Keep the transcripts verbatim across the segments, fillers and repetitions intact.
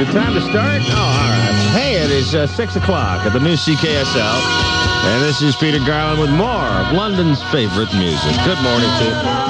Good time to start? Oh, all right. Hey, it is uh, six o'clock at the new C K S L. And this is Peter Garland with more of London's favorite music. Good morning to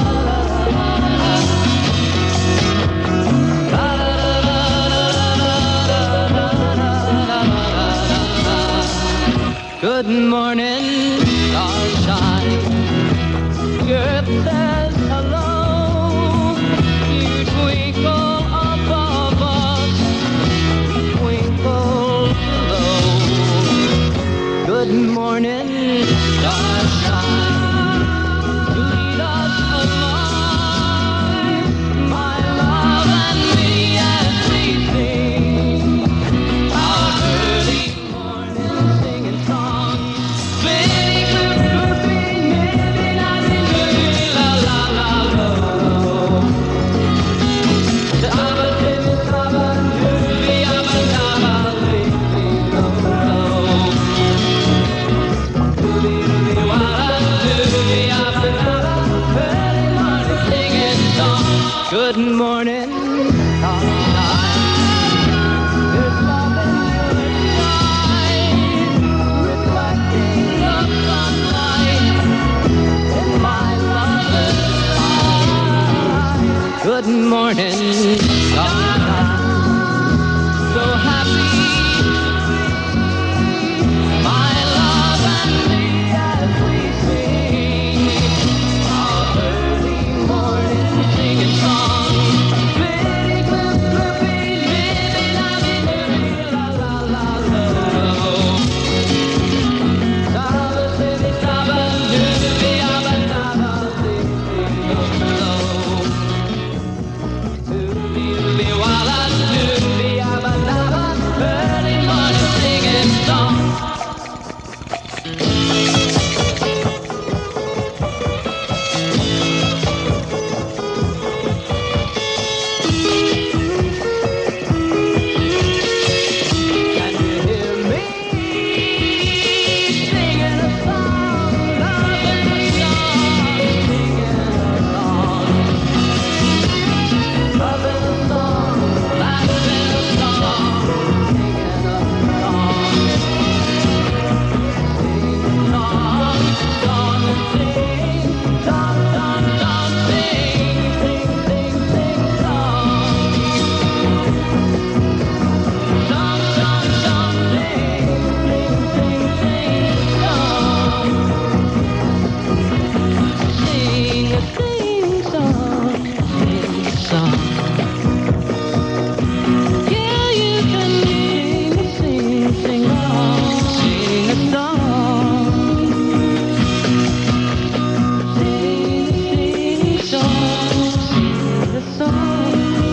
you. Good morning, starshine. Earth says hello. You twinkle above us, twinkle below. Good morning, starshine. Lead us along, my love and me as we sing our early morning singing song. Very good, good, maybe not in the la la la la. Saba, baby, saba, doobie, abba, dabba, baby, low, low. Doobie, doobie, walla, doobie, abba, dabba, early morning singing song. Good morning, sunshine. There's love in your eyes, reflecting the sunlight in my lover's eyes. Good morning, sunshine. So happy, my love and me as we sing our early morning singing song. Very good, groovy, living, loving, doobie, la la la la. Saba, baby, saba, doobie, abba, dabba, baby, low, low. Doobie, doobie, walla, doobie, abba, dabba, early morning singing song. Can you hear me singing a song, loving a song, singing a song, loving a song, laughing a song, singing a song, sing a song, song and sing, song, song, song, sing, sing, sing, sing song. Song, song, song, sing, sing, sing, sing, song. Sing a sing song, sing a song. Yeah, you can sing a sing, sing along, sing a song. Sing a sing song, sing a song.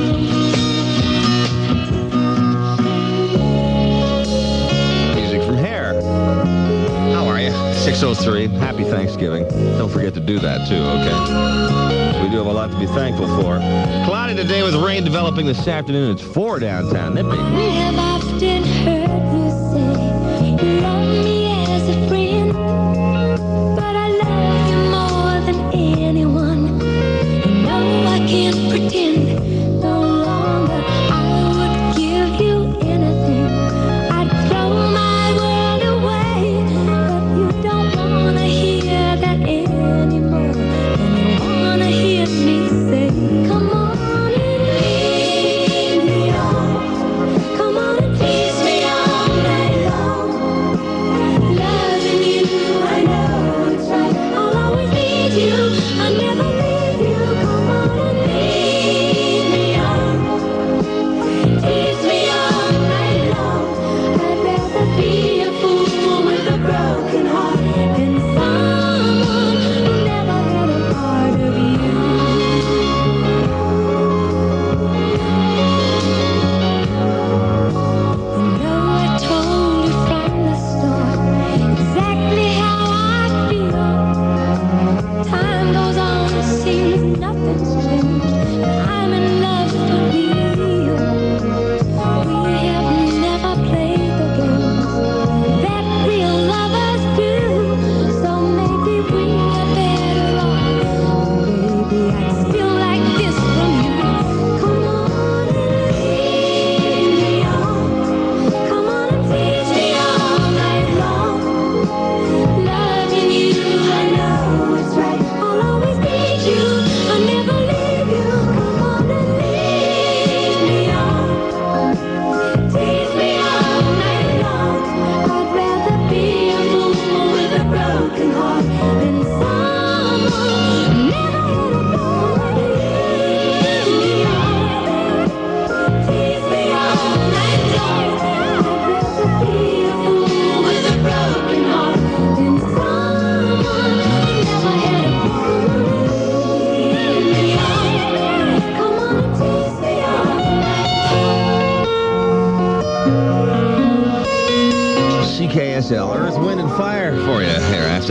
music from Hair. How are you? six oh three. Happy Thanksgiving. Don't forget to do that, too, okay? We do have a lot to be thankful for. Cloudy today with rain developing this afternoon. It's four downtown Nippy. I have often heard you say you love me as a friend, but I love you more than anyone. You know I can't pretend no longer. I would give you anything. I'd throw my world away, but you don't wanna hear that anymore. And you wanna hear me say, come on and lead me on. Come on and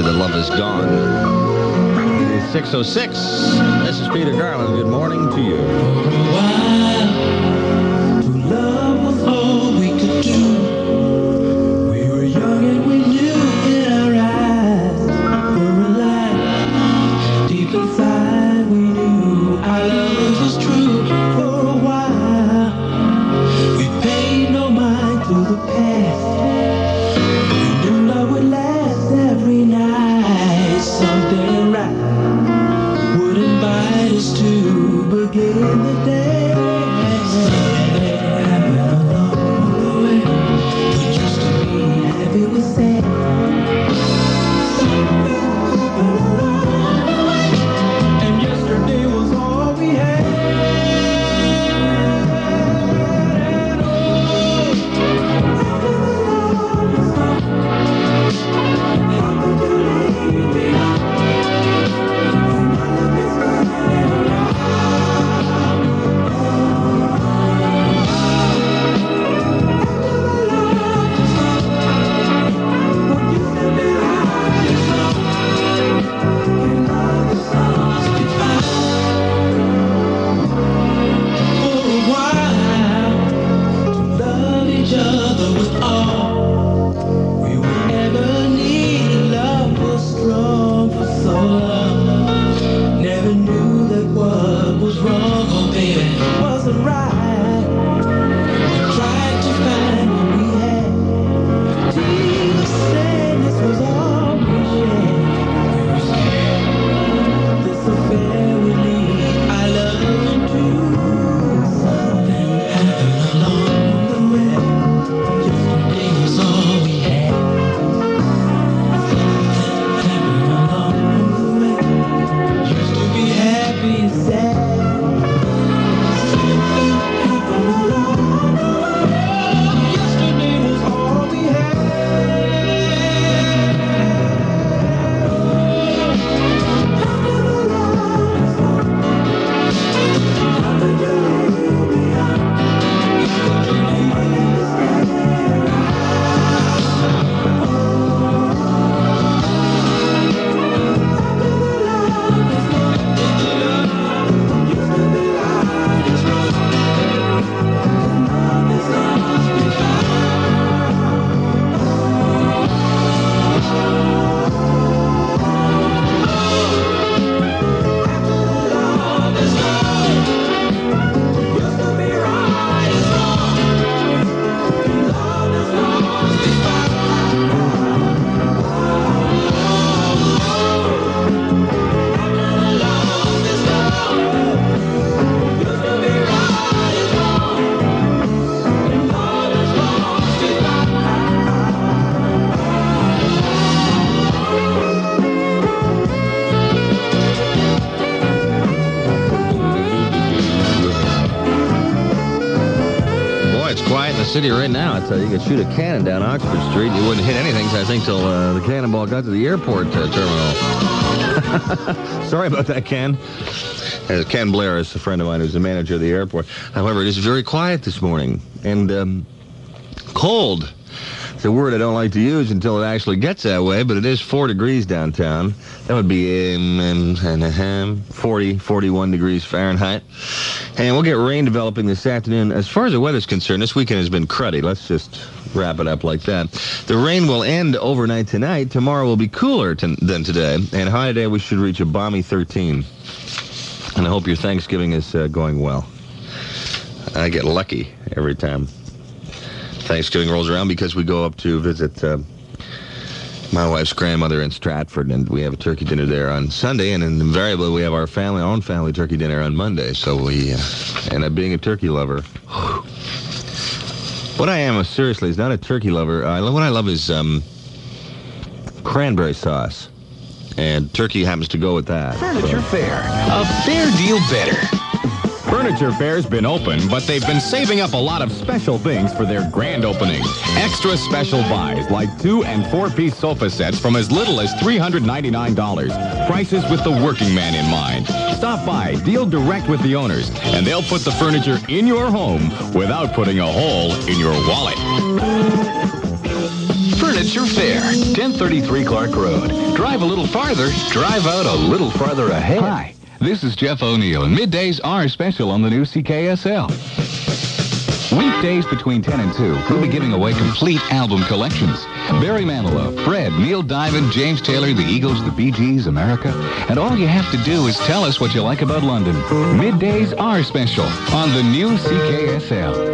to the Love Is Gone. It is six oh six. This is Peter Garland. Good morning to you. Love was all we could do. We were young and we knew in our eyes were alive. Deep inside we knew our love was true. For a while we paid no mind to the past. We knew love would last every night. Something right would invite us to begin the day. And yesterday was all we had. City right now, I tell you, you could shoot a cannon down Oxford Street. You wouldn't hit anything, I think, till uh, the cannonball got to the airport uh, terminal. Sorry about that, Ken. Uh, Ken Blair is a friend of mine who's the manager of the airport. However, it is very quiet this morning and um, cold. It's a word I don't like to use until it actually gets that way, but it is four degrees downtown. That would be um, um, forty, forty-one degrees Fahrenheit. And we'll get rain developing this afternoon. As far as the weather's concerned, this weekend has been cruddy. Let's just wrap it up like that. The rain will end overnight tonight. Tomorrow will be cooler t- than today. And high today, we should reach a balmy thirteen. And I hope your Thanksgiving is uh, going well. I get lucky every time Thanksgiving rolls around because we go up to visit uh, my wife's grandmother in Stratford, and we have a turkey dinner there on Sunday, and invariably we have our family, our own family turkey dinner on Monday. So we, uh, and I'm being a turkey lover. What I am, uh, seriously, is not a turkey lover. I, what I love is um, cranberry sauce, and turkey happens to go with that. Furniture so. Fair, a fair deal better. Furniture Fair's been open, but they've been saving up a lot of special things for their grand opening. Extra special buys like two and four-piece sofa sets from as little as three hundred ninety-nine dollars. Prices with the working man in mind. Stop by, deal direct with the owners, and they'll put the furniture in your home without putting a hole in your wallet. Furniture Furniture Fair, ten thirty-three Clark Road. Drive a little farther, drive out a little farther ahead. Hi, this is Jeff O'Neill, and middays are special on the new C K S L. Weekdays between ten and two, we'll be giving away complete album collections. Barry Manilow, Fred, Neil Diamond, James Taylor, the Eagles, the Bee Gees, America. And all you have to do is tell us what you like about London. Middays are special on the new C K S L.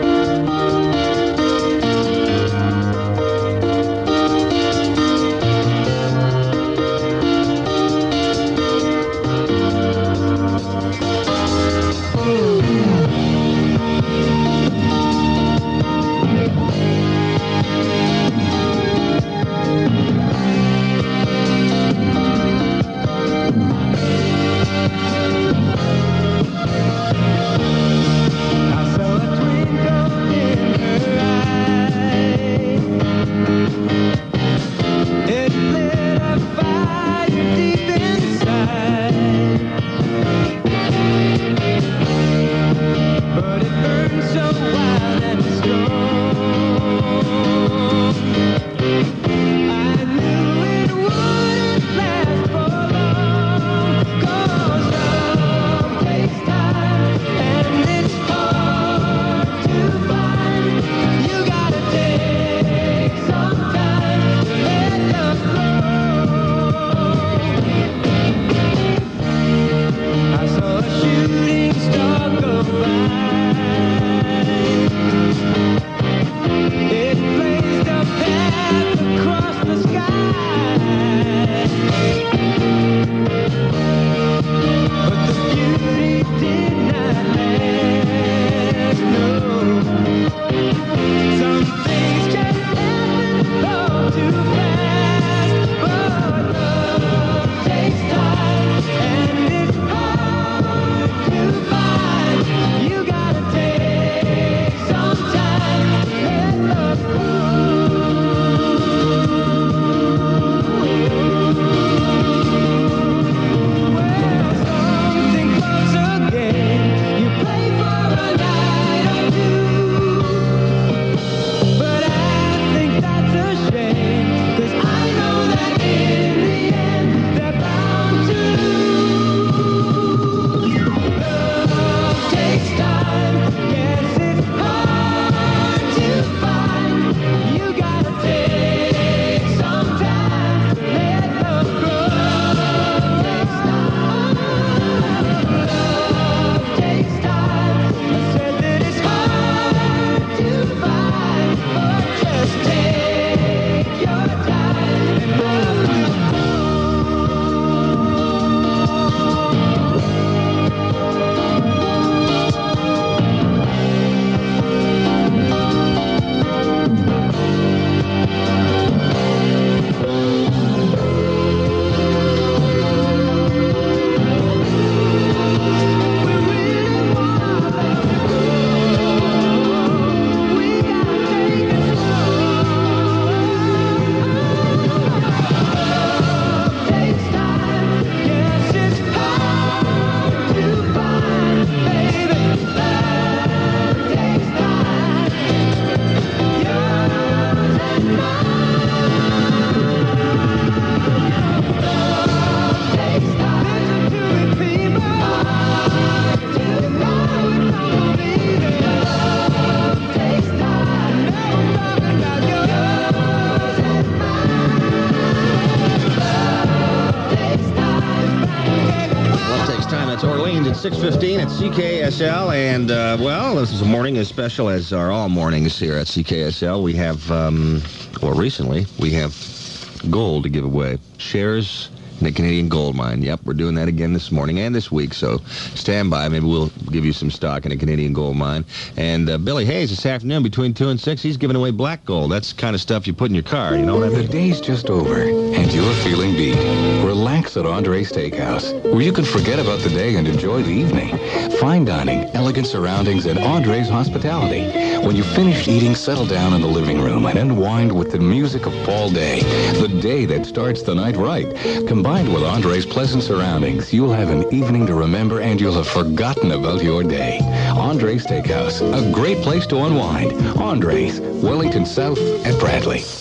six fifteen at C K S L, and, uh, well, this is a morning as special as are all mornings here at C K S L. We have, um, well, recently, we have gold to give away. Shares in the Canadian gold mine. Yep, we're doing that again this morning and this week, so stand by. Maybe we'll give you some stock in a Canadian gold mine. And uh, Billy Hayes this afternoon between two and six, he's giving away black gold. That's the kind of stuff you put in your car, you know what I mean? The day's just over, and you're feeling beat. Relax at Andre's Steakhouse, where you can forget about the day and enjoy the evening. Fine dining, elegant surroundings, and Andre's hospitality. When you've finished eating, settle down in the living room and unwind with the music of Paul Day, the day that starts the night right. Combined with Andre's pleasant surroundings, you'll have an evening to remember, and you'll have forgotten about your day. Andre's Steakhouse, a great place to unwind. Andre's, Wellington South at Bradley.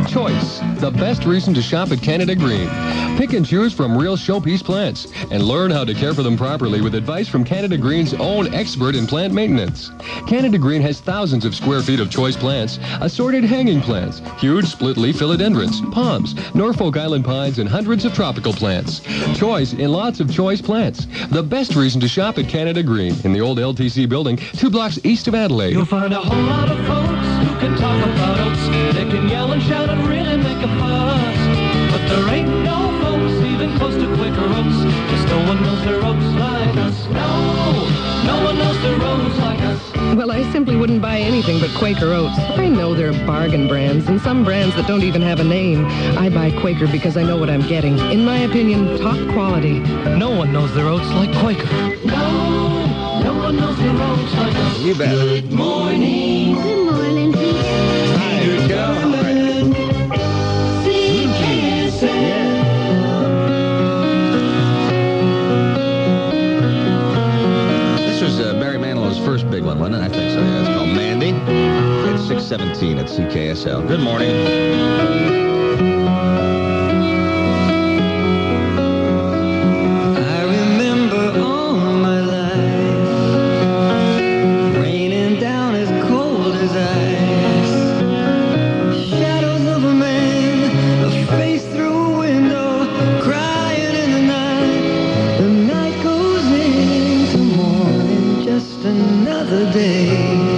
Choice, the best reason to shop at Canada Green. Pick and choose from real showpiece plants and learn how to care for them properly with advice from Canada Green's own expert in plant maintenance. Canada Green has thousands of square feet of choice plants, assorted hanging plants, huge split-leaf philodendrons, palms, Norfolk Island pines, and hundreds of tropical plants. Choice in lots of choice plants. The best reason to shop at Canada Green in the old L T C building, two blocks east of Adelaide. You'll find a whole lot of folks who can talk about oats. They can yell and shout and really make a fuss. But there ain't no folks even close to Quaker Oats. 'Cause no one knows their oats like us. No, no one knows their oats like us. Well, I simply wouldn't buy anything but Quaker Oats. I know they're bargain brands, and some brands that don't even have a name. I buy Quaker because I know what I'm getting. In my opinion, top quality. No one knows their oats like Quaker. No, no one knows their oats like us. You bet. Good morning. Good morning, Peter. Hi, here we go. This was uh, Barry Manilow's first big one, wasn't it? I think so, yeah. It's called Mandy. It's six seventeen at C K S L. Good morning. Another day.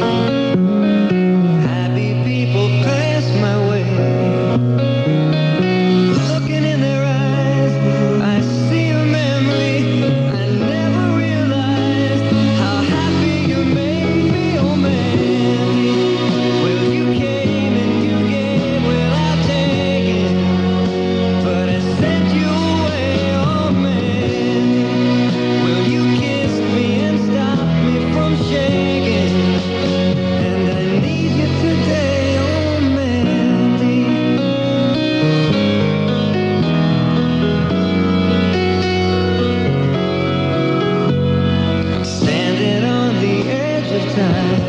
Happy people pass my way. Looking in their eyes, I see a memory. I never realized how happy you made me, oh Mandy. Well, you came and you gave without taking, but I sent you away, oh Mandy. Well, you kissed me and stopped me from shaking, and I need you today, oh Mandy. I'm standing on the edge of time.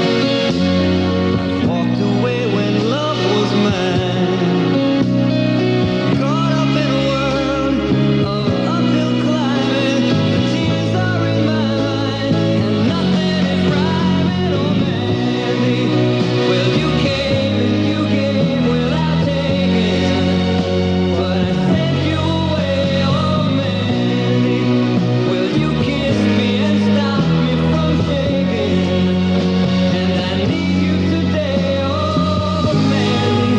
I walked away when love was mine. Caught up in a world of uphill climbing. The tears are in my mind, and nothing is rhyming, oh Mandy. Well, you came and you gave without taking, but I sent you away, oh Mandy. Well, you kissed me and stopped me from shaking, and I need you today, oh Mandy.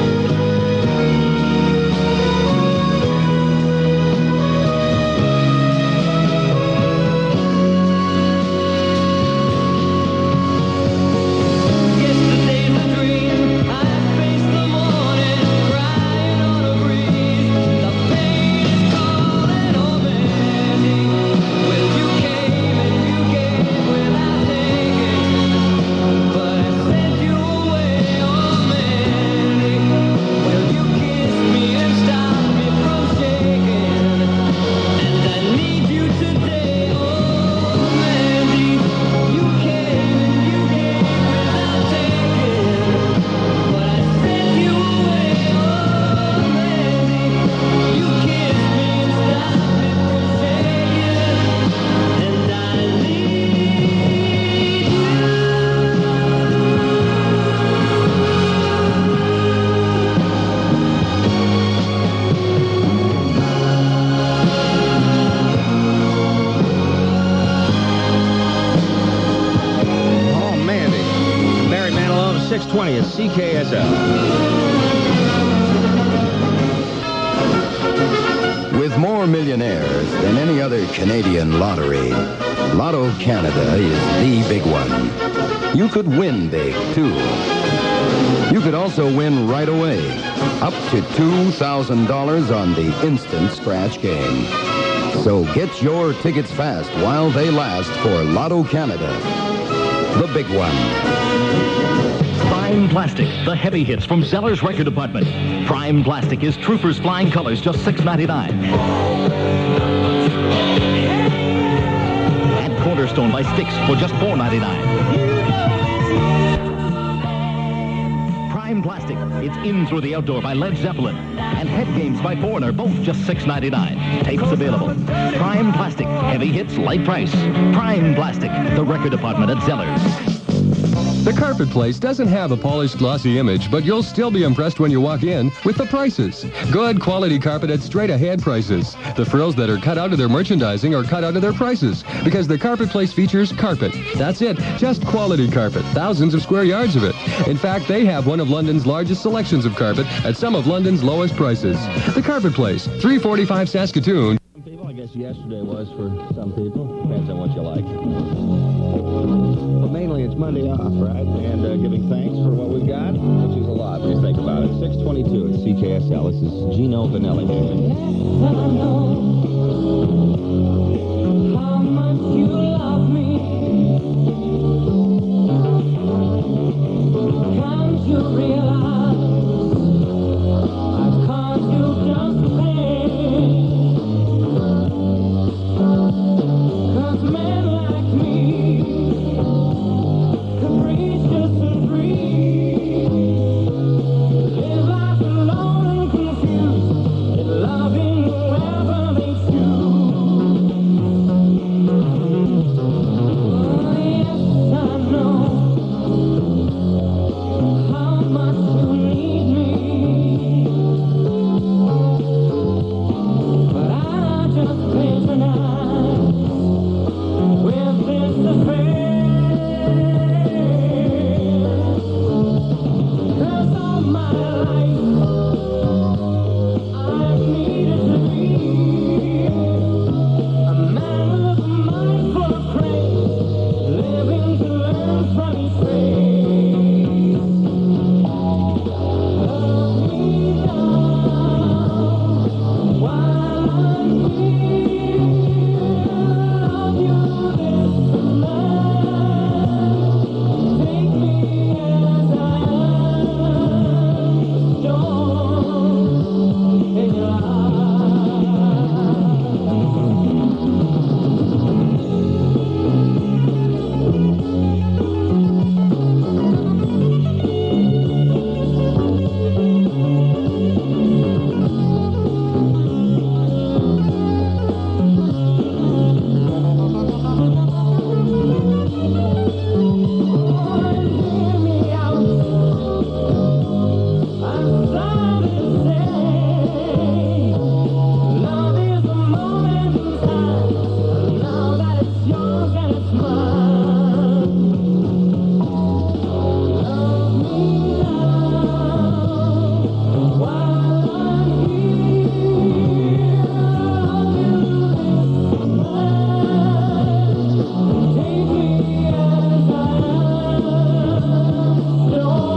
Yesterday's a dream. I face the morning, crying on a breeze. The pain is calling, oh Mandy. Well, you came and you gave without taking, but I sent you away, oh Mandy. Well, you kissed me and stopped me from shaking, and I need you today, oh Mandy. You came and you gave without taking, but I sent you away, oh Mandy. You kissed me and stopped me from shaking, and I need you. Oh, Mandy. Barry Manilow, six twenty at C K S L. With more millionaires than any other Canadian lottery, Lotto Canada is the big one. You could win big, too. You could also win right away, up to two thousand dollars on the instant scratch game. So get your tickets fast while they last for Lotto Canada, the big one. Prime Plastic, the heavy hits from Zeller's Record Department. Prime Plastic is Troopers Flying Colors, just six ninety-nine. And Cornerstone by Styx for just four ninety-nine. Prime Prime Plastic. It's In Through the Outdoor by Led Zeppelin. And Head Games by Foreigner, both just six ninety-nine. Tapes available. Prime Plastic. Heavy hits, light price. Prime Plastic. The record department at Zellers. The Carpet Place doesn't have a polished, glossy image, but you'll still be impressed when you walk in with the prices. Good quality carpet at straight-ahead prices. The frills that are cut out of their merchandising are cut out of their prices because the Carpet Place features carpet. That's it, just quality carpet, thousands of square yards of it. In fact, they have one of London's largest selections of carpet at some of London's lowest prices. The Carpet Place, three forty-five Saskatoon. Some people, I guess yesterday was for some people. Depends on what you like. But mainly it's Monday off, right? And uh, giving thanks for what we've got, which is a lot when you think about it. six twenty-two at C K S L. This is Gino Vanelli. How much you love me. Can't you realize I've caused you just pain? 'Cause men like me, capricious and free, live life alone and confused, and loving whoever they choose. Oh, yes, I know how much you need me, but I just patronize with this affair. 'Cause all my life I've needed to be a man with a mind full of praise, living to learn from his ways. Love me now while I'm here. Love you this night. Take me as I am, a storm in your eyes. Hear me out. I'm sorry to say, love is a moment in time. Now that it's yours and it's mine. Love me now while I'm here. Love you this night. Take me as I am,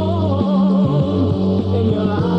storm in your eyes.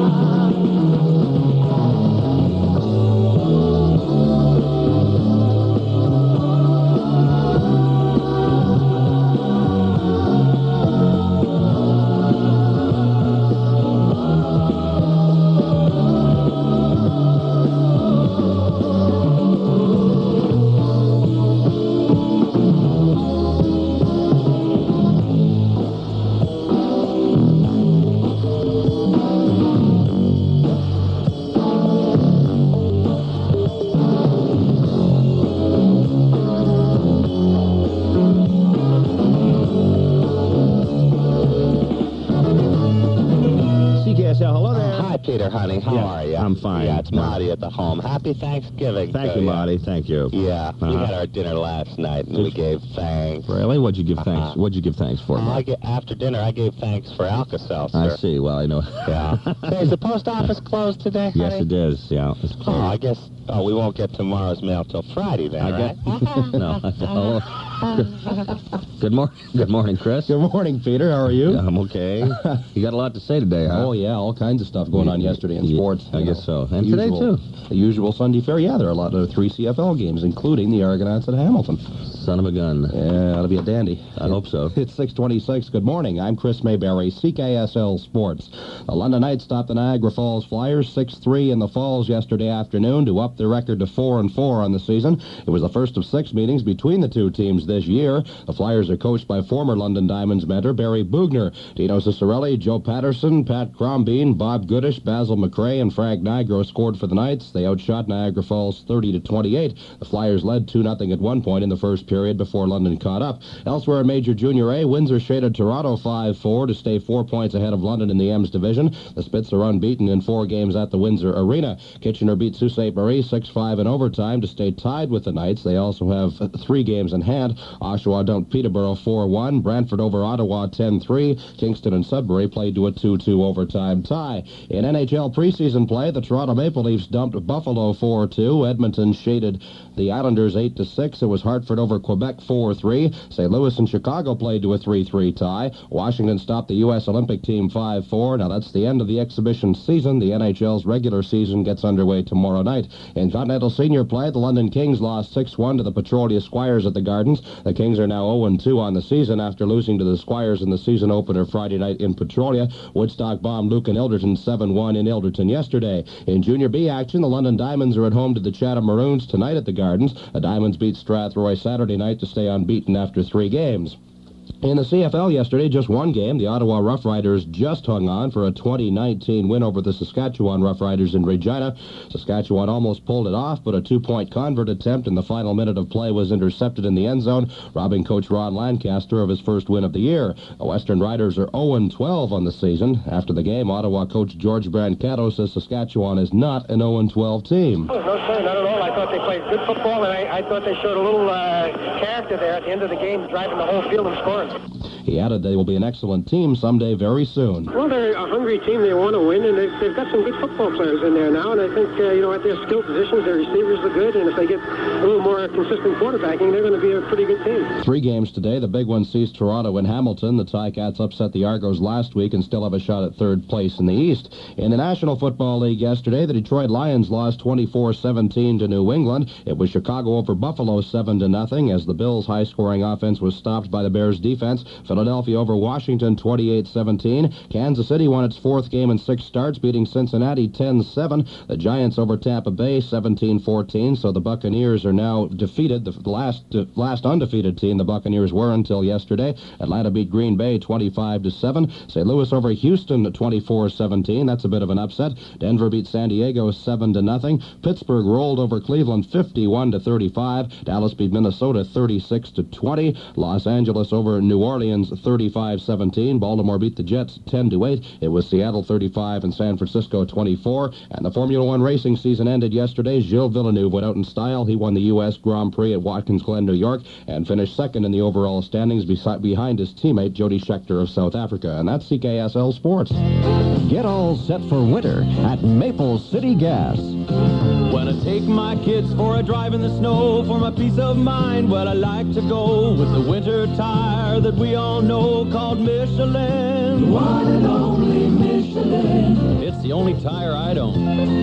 C K S L, hello there. Hi, Peter, honey. How Yeah, are you? I'm fine. Yeah, it's Marty. Marty at the home. Happy Thanksgiving. Thank to you, ya. Marty. Thank you. Yeah, we Uh-huh. had our dinner last night, and we gave thanks. Really? What'd you give thanks? Uh-huh. What'd you give thanks for? I Marty? get, after dinner, I gave thanks for Alka-Seltzer. I see. Well, I know. Yeah. Hey, is the post office closed today, honey? Yes, it is. Yeah. It's Oh, closed. I guess. Oh, we won't get tomorrow's mail till Friday then, I right? guess. No. Hello. Good morning. Good morning, Chris. Good morning, Peter. How are you? I'm okay. You got a lot to say today, huh? Oh, yeah, all kinds of stuff going on yesterday and Sports. I you guess know, so. And the today, usual- too. The usual Sunday fare. Yeah, there are a lot of three C F L games, including the Argonauts at Hamilton. Son of a gun. Yeah, that'll be a dandy. I hope so. It's six twenty-six. Good morning. I'm Chris Mayberry, C K S L Sports. The London Knights stopped the Niagara Falls Flyers six three in the Falls yesterday afternoon to up their record to four and four on the season. It was the first of six meetings between the two teams this year. The Flyers are coached by former London Diamonds mentor Barry Bugner. Dino Cicerelli, Joe Patterson, Pat Crombeen, Bob Goodish, Basil McRae, and Frank Nigro scored for the Knights. They outshot Niagara Falls thirty to twenty-eight. The Flyers led two nothing at one point in the first period before London caught up. Elsewhere in Major Junior A, Windsor shaded Toronto five four to stay four points ahead of London in the Ems division. The Spits are unbeaten in four games at the Windsor Arena. Kitchener beat Sault Ste. Marie six five in overtime to stay tied with the Knights. They also have uh, three games in hand. Oshawa dumped Peterborough four one. Brantford over Ottawa ten three. Kingston and Sudbury played to a two two overtime tie. In N H L preseason play, the Toronto Maple Leafs dumped Buffalo four two. Edmonton shaded the Islanders eight to six. It was Hartford over Quebec four three. Saint Louis and Chicago played to a three three tie. Washington stopped the U S Olympic team five four. Now that's the end of the exhibition season. The N H L's regular season gets underway tomorrow night. In Continental Senior play, the London Kings lost six one to the Petrolia Squires at the Gardens. The Kings are now oh and two on the season after losing to the Squires in the season opener Friday night in Petrolia. Woodstock bombed Luke and Ilderton seven one in Ilderton yesterday. In Junior B action, the London Diamonds are at home to the Chatham Maroons tonight at the Gardens. The Diamonds beat Strathroy Saturday night to stay unbeaten after three games. In the C F L yesterday, just one game. The Ottawa Roughriders just hung on for a twenty nineteen win over the Saskatchewan Roughriders in Regina. Saskatchewan almost pulled it off, but a two-point convert attempt in the final minute of play was intercepted in the end zone, robbing Coach Ron Lancaster of his first win of the year. The Western Riders are oh and twelve on the season. After the game, Ottawa coach George Brancato says Saskatchewan is not an oh and twelve team. Oh, no, sir, not at all. I thought they played good football, and I, I thought they showed a little uh, character there at the end of the game, driving the whole field and scoring. He added they will be an excellent team someday very soon. Well, they're a hungry team. They want to win, and they've, they've got some good football players in there now. And I think, uh, you know, at their skill positions, their receivers are good. And if they get a little more consistent quarterbacking, they're going to be a pretty good team. Three games today. The big one sees Toronto and Hamilton. The Ticats upset the Argos last week and still have a shot at third place in the East. In the National Football League yesterday, the Detroit Lions lost twenty-four seventeen to New England. It was Chicago over Buffalo seven to nothing as the Bills' high-scoring offense was stopped by the Bears' defense. Philadelphia over Washington twenty-eight seventeen. Kansas City won its fourth game in six starts, beating Cincinnati ten seven. The Giants over Tampa Bay seventeen fourteen, so the Buccaneers are now defeated. The last uh, last undefeated team the Buccaneers were until yesterday. Atlanta beat Green Bay twenty-five to seven. Saint Louis over Houston twenty-four seventeen. That's a bit of an upset. Denver beat San Diego seven to nothing. Pittsburgh rolled over Cleveland fifty-one to thirty-five. Dallas beat Minnesota thirty-six to twenty. Los Angeles over New Orleans thirty-five seventeen. Baltimore beat the Jets ten to eight. It was Seattle thirty-five and San Francisco twenty-four. And the Formula One racing season ended yesterday. Gilles Villeneuve went out in style. He won the U S Grand Prix at Watkins Glen, New York, and finished second in the overall standings beside, behind his teammate Jody Scheckter of South Africa. And that's C K S L Sports. Get all set for winter at Maple City Gas. When I take my kids for a drive in the snow for my peace of mind, well, I like to go with the winter tire that we all know called Michelin. The one and only Michelin. It's the only tire I don't.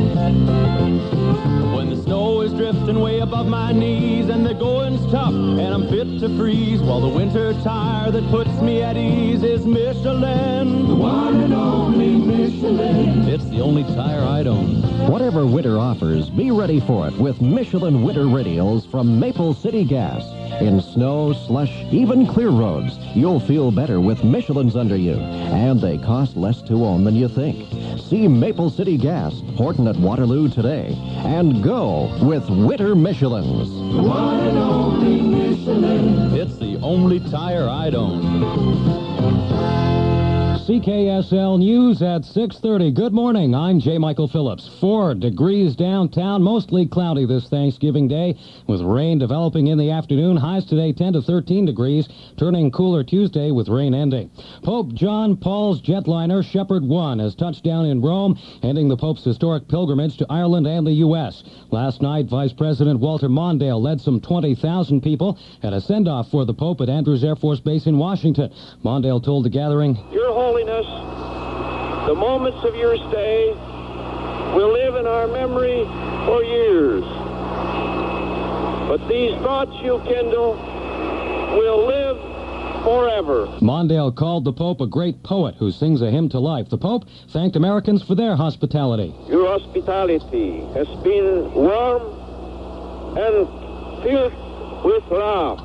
When the snow is drifting way above my knees and the going's tough and I'm fit to freeze, well, the winter tire that puts me at ease is Michelin. The one and only Michelin. It's the only tire I don't. Whatever winter offers, be ready for it with Michelin winter radials from Maple City Gas. In snow, slush, even clear roads, you'll feel better with Michelin's under you. And they cost less to own than you think. See Maple City Gas, Horton at Waterloo today. And go with winter Michelins. One and only Michelin. It's the only tire I don't. C K S L News at six thirty. Good morning. I'm J. Michael Phillips. Four degrees downtown, mostly cloudy this Thanksgiving Day, with rain developing in the afternoon. Highs today ten to thirteen degrees, turning cooler Tuesday with rain ending. Pope John Paul's jetliner Shepherd one has touched down in Rome, ending the Pope's historic pilgrimage to Ireland and the U S Last night, Vice President Walter Mondale led some twenty thousand people at a send-off for the Pope at Andrews Air Force Base in Washington. Mondale told the gathering, Your Holiness, the moments of your stay will live in our memory for years. But these thoughts you kindle will live forever. Mondale called the Pope a great poet who sings a hymn to life. The Pope thanked Americans for their hospitality. Your hospitality has been warm and filled with love.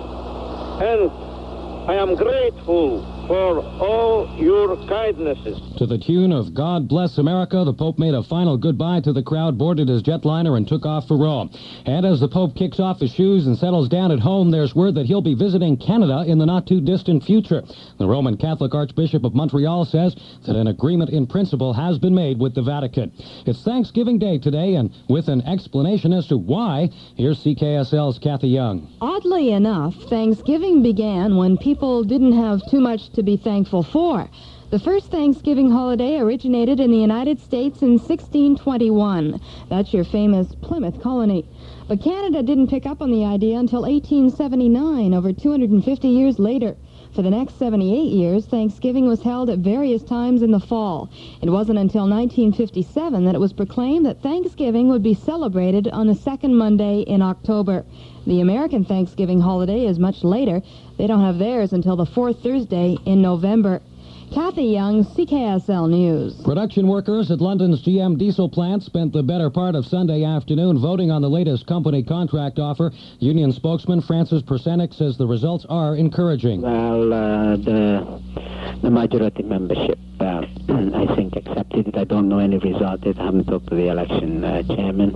And I am grateful for all your kindnesses. To the tune of God Bless America, the Pope made a final goodbye to the crowd, boarded his jetliner, and took off for Rome. And as the Pope kicks off his shoes and settles down at home, there's word that he'll be visiting Canada in the not-too-distant future. The Roman Catholic Archbishop of Montreal says that an agreement in principle has been made with the Vatican. It's Thanksgiving Day today, and with an explanation as to why, here's C K S L's Kathy Young. Oddly enough, Thanksgiving began when people didn't have too much to be thankful for. The first Thanksgiving holiday originated in the United States in sixteen twenty-one. That's your famous Plymouth colony. But Canada didn't pick up on the idea until eighteen seventy-nine, over two hundred fifty years later. For the next seventy-eight years, Thanksgiving was held at various times in the fall. It wasn't until nineteen fifty-seven that it was proclaimed that Thanksgiving would be celebrated on the second Monday in October. The American Thanksgiving holiday is much later. They don't have theirs until the fourth Thursday in November. Kathy Young, C K S L News. Production workers at London's G M diesel plant spent the better part of Sunday afternoon voting on the latest company contract offer. Union spokesman Francis Persenik says the results are encouraging. Well, uh, the, the majority membership, uh, I think, accepted it. I don't know any result. I haven't talked to the election uh, chairman.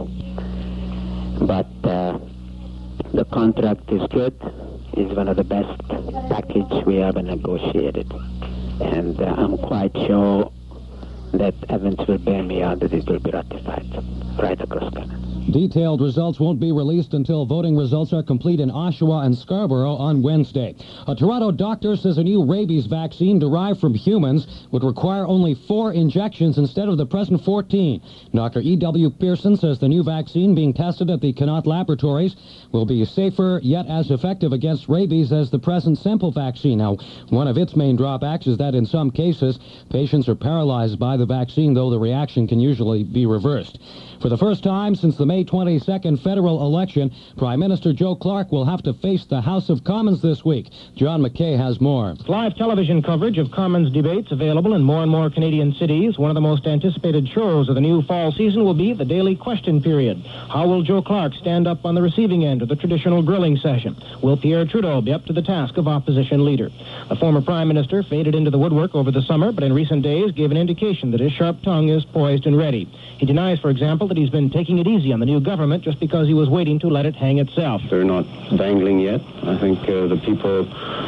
But uh, the contract is good. It's one of the best package we ever negotiated. And uh, I'm quite sure that events will bear me out that it will be ratified right across Canada. Detailed results won't be released until voting results are complete in Oshawa and Scarborough on Wednesday. A Toronto doctor says a new rabies vaccine derived from humans would require only four injections instead of the present fourteen. Doctor E W Pearson says the new vaccine being tested at the Connaught Laboratories will be safer yet as effective against rabies as the present simple vaccine. Now, one of its main drawbacks is that in some cases, patients are paralyzed by the vaccine, though the reaction can usually be reversed. For the first time since the May twenty-second federal election, Prime Minister Joe Clark will have to face the House of Commons this week. John McKay has more. Live television coverage of Commons debates available in more and more Canadian cities. One of the most anticipated shows of the new fall season will be the Daily Question Period. How will Joe Clark stand up on the receiving end of the traditional grilling session? Will Pierre Trudeau be up to the task of opposition leader? The former Prime Minister faded into the woodwork over the summer, but in recent days gave an indication that his sharp tongue is poised and ready. He denies, for example, that he's been taking it easy on the new government just because he was waiting to let it hang itself. They're not dangling yet. I think uh, the people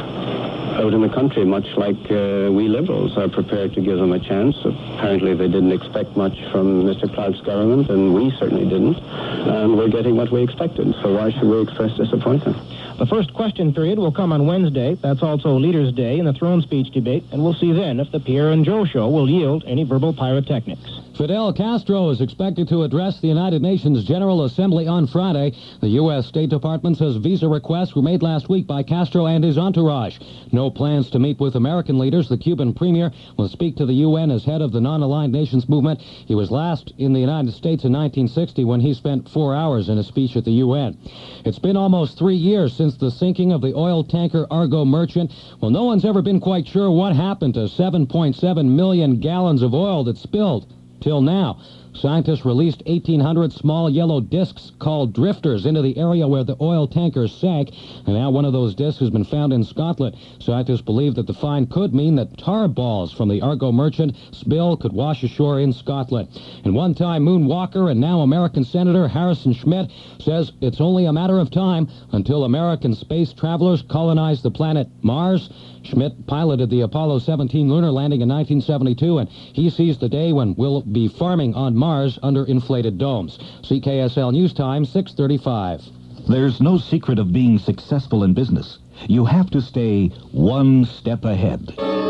out in the country, much like uh, we Liberals, are prepared to give them a chance. Apparently they didn't expect much from Mister Clark's government, and we certainly didn't. And we're getting what we expected, so why should we express disappointment? The first question period will come on Wednesday. That's also Leaders' Day in the throne speech debate, and we'll see then if the Pierre and Joe show will yield any verbal pyrotechnics. Fidel Castro is expected to address the United Nations General Assembly on Friday. The U S State Department says visa requests were made last week by Castro and his entourage. No plans to meet with American leaders. The Cuban premier will speak to the U N as head of the Non-Aligned Nations movement. He was last in the United States in nineteen sixty when he spent four hours in a speech at the U N. It's been almost three years since the sinking of the oil tanker Argo Merchant. Well, no one's ever been quite sure what happened to seven point seven million gallons of oil that spilled. Till now, scientists released eighteen hundred small yellow discs called drifters into the area where the oil tanker sank, and now one of those discs has been found in Scotland. Scientists believe that the find could mean that tar balls from the Argo Merchant spill could wash ashore in Scotland. And one-time moonwalker and now American Senator Harrison Schmitt says it's only a matter of time until American space travelers colonize the planet Mars. Schmitt piloted the Apollo seventeen lunar landing in nineteen seventy-two, and he sees the day when we'll be farming on Mars under inflated domes. C K S L News Time, six thirty-five. There's no secret of being successful in business. You have to stay one step ahead.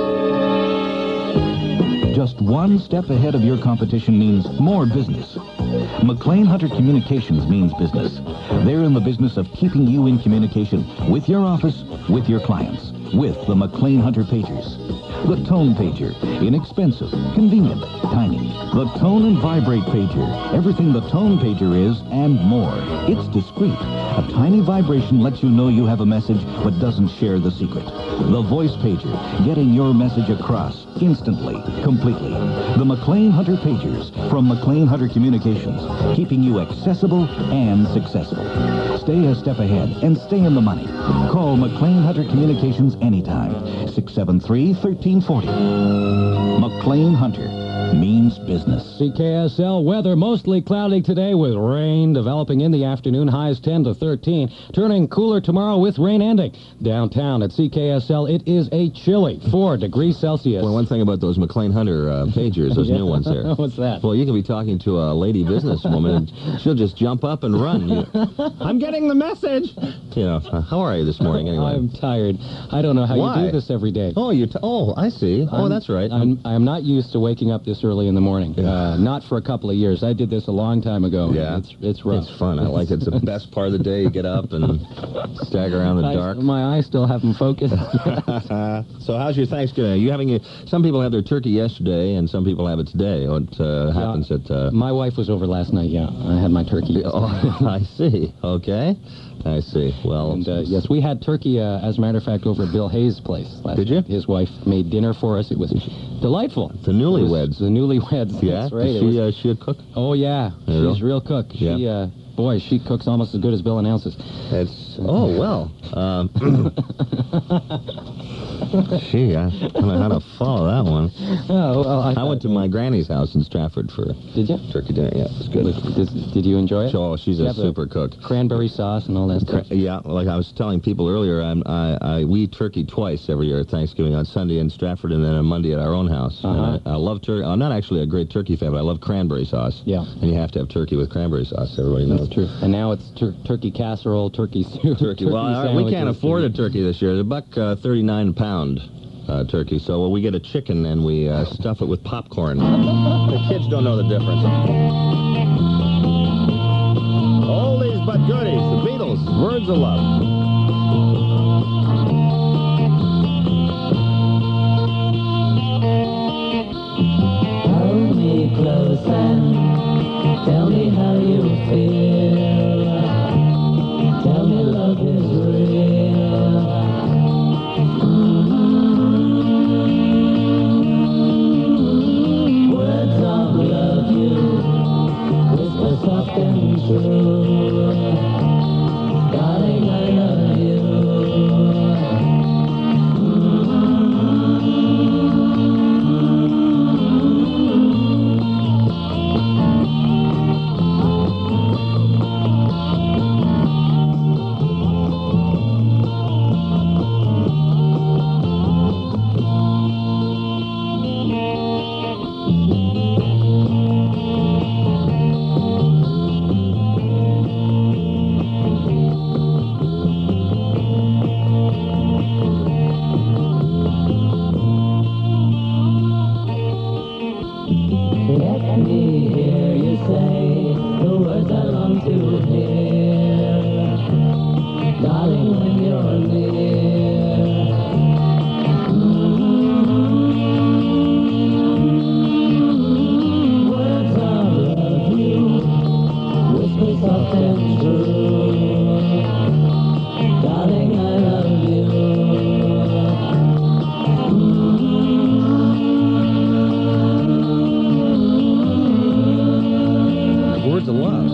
Just one step ahead of your competition means more business. McLean Hunter Communications means business. They're in the business of keeping you in communication with your office, with your clients. with the McLean Hunter pagers. The Tone Pager. Inexpensive, convenient, tiny. The Tone and Vibrate Pager. Everything the Tone Pager is and more. It's discreet. A tiny vibration lets you know you have a message but doesn't share the secret. The Voice Pager. Getting your message across instantly, completely. The McLean Hunter Pagers from McLean Hunter Communications. Keeping you accessible and successful. Stay a step ahead and stay in the money. Call McLean Hunter Communications anytime. six seven three, one three four zero. McLean Hunter means business. C K S L weather mostly cloudy today with rain developing in the afternoon, highs ten to thirteen. Turning cooler tomorrow with rain ending. Downtown at C K S L, it is a chilly four degrees Celsius. Well, one thing about those McLean Hunter uh, pagers, those Yeah. new ones there. What's that? Well, you can be talking to a lady businesswoman, and she'll just jump up and run. You I'm getting the message. You know, uh, how are you this morning anyway? I'm tired. I don't know how Why? you do this every day. Oh, you. T- oh, I see. Oh, I'm- that's right. I'm, I'm not used to waking up this early in the morning. Uh, not for a couple of years. I did this a long time ago. Yeah. It's it's rough. It's fun. I like it. It's the best part of the day. You get up and stagger around the I- dark. my eyes still haven't focused. So how's your Thanksgiving? Are you having a, some people had their turkey yesterday, and some people have it today. What uh, happens at... Uh, My wife was over last night, yeah. I had my turkey. oh, I see. Okay. I see. Well... And, uh, yes, we had turkey, uh, as a matter of fact, over at Bill Hayes' place last Did you? night. His wife made dinner for us. It was delightful. The newlyweds. The newlyweds. Yeah? That's right. Is It she, was- uh, she a cook? Oh, yeah. Yeah. She's a real cook. Yeah. She, uh, boy, she cooks almost as good as Bill announces. It's... Oh, well. Um, gee, I don't know how to follow that one. Oh, well, I, I went to my granny's house in Stratford for Did you? turkey dinner. Yeah, it was good. Did, did you enjoy it? Oh, she's Did you a have the super cook. Cranberry sauce and all that stuff. Yeah, like I was telling people earlier, I'm, I, I we eat turkey twice every year at Thanksgiving, on Sunday in Stratford and then on Monday at our own house. Uh-huh. And I, I love turkey. I'm not actually a great turkey fan, but I love cranberry sauce. Yeah. And you have to have turkey with cranberry sauce, everybody knows. That's true. And now it's tur- turkey casserole, turkey soup, Turkey. Well, all right, we can't sandwiches, afford a and- turkey this year. It's a buck uh, thirty-nine a pound uh, turkey. So well, we get a chicken and we uh, stuff it with popcorn. The kids don't know the difference. Oldies but goodies. The Beatles. Words of love. Hold me close and tell me how you feel. Tell me love is real. Mm-hmm. Words of love you whisper soft and true. Darling, I love you. Let me hear you say the words I long to hear. Darling, when you're near. Mm-hmm. Words of love you whisper soft and true. Darling, I love you. Words of love.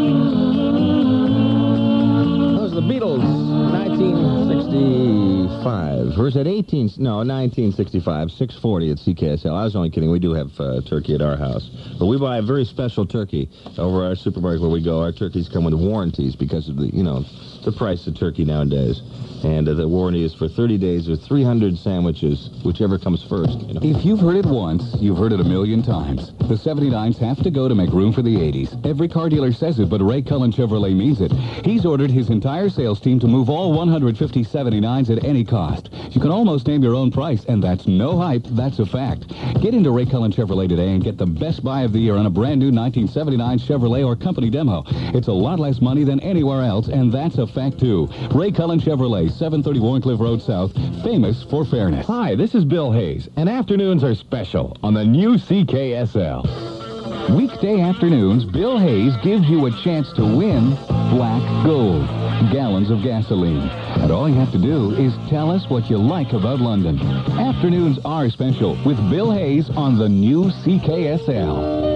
Those are the Beatles, nineteen sixty-five. Or is it eighteen? No, nineteen sixty-five. six forty at C K S L. I was only kidding. We do have uh, turkey at our house. But we buy a very special turkey over our supermarket where we go. Our turkeys come with warranties because of the, you know, the price of turkey nowadays. And uh, the warranty is for thirty days or three hundred sandwiches, whichever comes first. You know? If you've heard it once, you've heard it a million times. The seventy-nines have to go to make room for the eighties. Every car dealer says it, but Ray Cullen Chevrolet means it. He's ordered his entire sales team to move all one hundred fifty seventy-nines at any cost. You can almost name your own price, and that's no hype, that's a fact. Get into Ray Cullen Chevrolet today and get the best buy of the year on a brand new nineteen seventy-nine Chevrolet or company demo. It's a lot less money than anywhere else, and that's a fact, too. Ray Cullen Chevrolet, seven thirty Warncliffe Road South, famous for fairness. Hi, this is Bill Hayes, and afternoons are special on the new C K S L. Weekday afternoons, Bill Hayes gives you a chance to win black gold, gallons of gasoline. And all you have to do is tell us what you like about London. Afternoons are special with Bill Hayes on the new C K S L.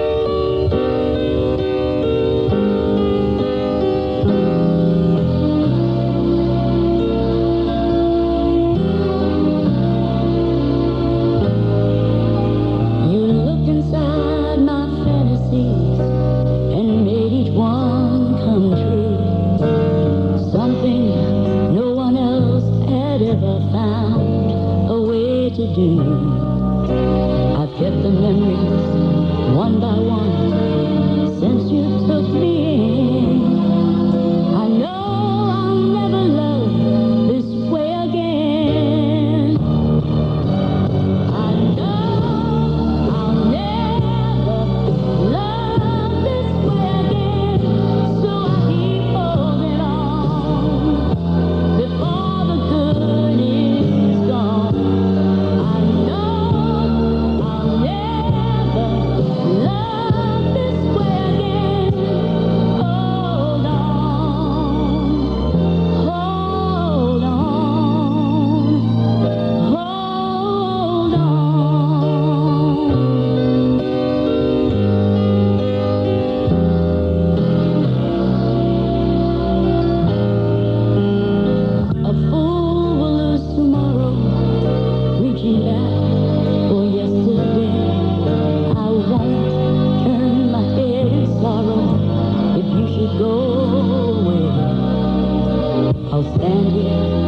I've kept the memories one by one since you took me in. I know I'll never love this way again. I know I'll never love this way again. So I keep holding on before the good is gone. I'll stand here